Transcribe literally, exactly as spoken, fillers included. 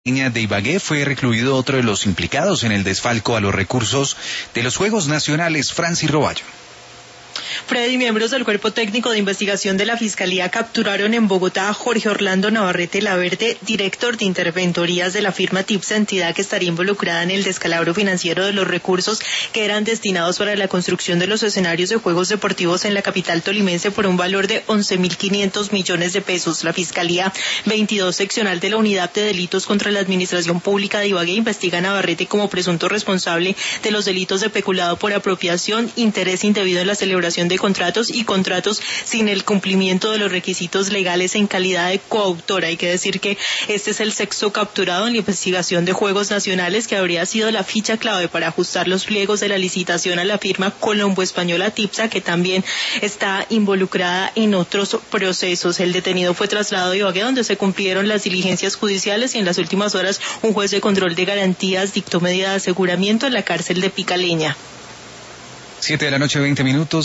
de Ibagué fue recluido otro de los implicados en el desfalco a los recursos de los Juegos Nacionales, Francis Roballo. Freddy, miembros del Cuerpo Técnico de Investigación de la Fiscalía capturaron en Bogotá a Jorge Orlando Navarrete Laverde, director de interventorías de la firma TIPSA, entidad que estaría involucrada en el descalabro financiero de los recursos que eran destinados para la construcción de los escenarios de juegos deportivos en la capital tolimense por un valor de once mil quinientos millones de pesos. La Fiscalía veintidós seccional de la Unidad de Delitos contra la Administración Pública de Ibagué investiga a Navarrete como presunto responsable de los delitos de peculado por apropiación, interés indebido en la celebración de contratos y contratos sin el cumplimiento de los requisitos legales en calidad de coautora. Hay que decir que este es el sexto capturado en la investigación de Juegos Nacionales, que habría sido la ficha clave para ajustar los pliegos de la licitación a la firma colombo-española TIPSA, que también está involucrada en otros procesos. El detenido fue trasladado a Ibagué, donde se cumplieron las diligencias judiciales, y en las últimas horas un juez de control de garantías dictó medida de aseguramiento en la cárcel de Picaleña. Siete de la noche, veinte minutos.